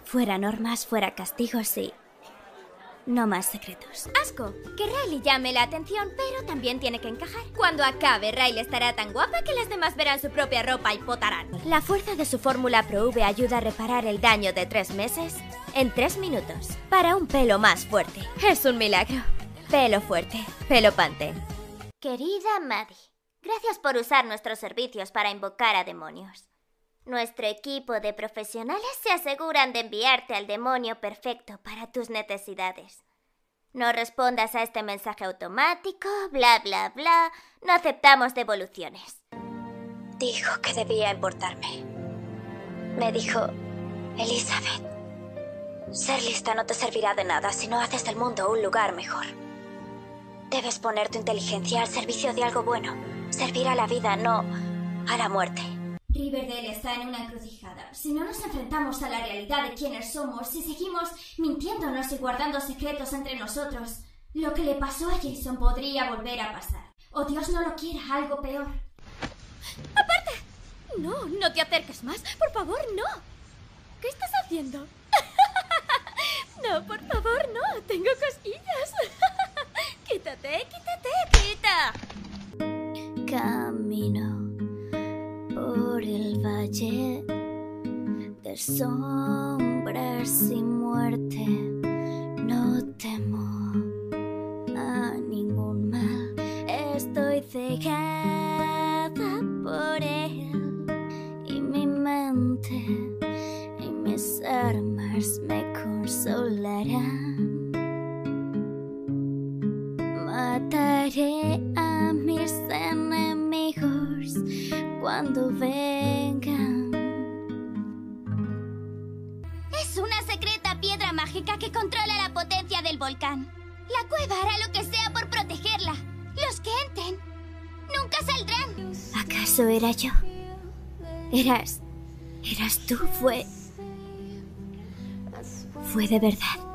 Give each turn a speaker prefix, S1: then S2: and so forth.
S1: Fuera normas, fuera castigos y... no más secretos.
S2: Asco, que Riley llame la atención, pero también tiene que encajar. Cuando acabe, Riley estará tan guapa que las demás verán su propia ropa y potarán. La fuerza de su fórmula Pro-V ayuda a reparar el daño de 3 meses en 3 minutos. Para un pelo más fuerte. Es un milagro. Pelo fuerte, pelo Pantene. Querida Maddie, gracias por usar nuestros servicios para invocar a demonios. Nuestro equipo de profesionales se aseguran de enviarte al demonio perfecto para tus necesidades. No respondas a este mensaje automático, bla bla bla, no aceptamos devoluciones.
S1: Dijo que debía importarme. Me dijo, Elizabeth, ser lista no te servirá de nada si no haces del mundo un lugar mejor. Debes poner tu inteligencia al servicio de algo bueno, servir a la vida, no a la muerte.
S2: Riverdale está en una encrucijada. Si no nos enfrentamos a la realidad de quiénes somos, si seguimos mintiéndonos y guardando secretos entre nosotros, lo que le pasó a Jason podría volver a pasar. O Dios no lo quiera, algo peor. ¡Aparte! No, no te acerques más. Por favor, no. ¿Qué estás haciendo? No, por favor, no. Tengo cosquillas. Quítate, quita.
S1: Camino por el valle de sombras y muerte. No temo a ningún mal. Estoy cegada por él y mi mente y mis armas me consolarán. Mataré a mis enemigos cuando vengan.
S2: Es una secreta piedra mágica que controla la potencia del volcán. La cueva hará lo que sea por protegerla. Los que entren nunca saldrán.
S1: ¿Acaso era yo? ¿Eras tú? Fue de verdad.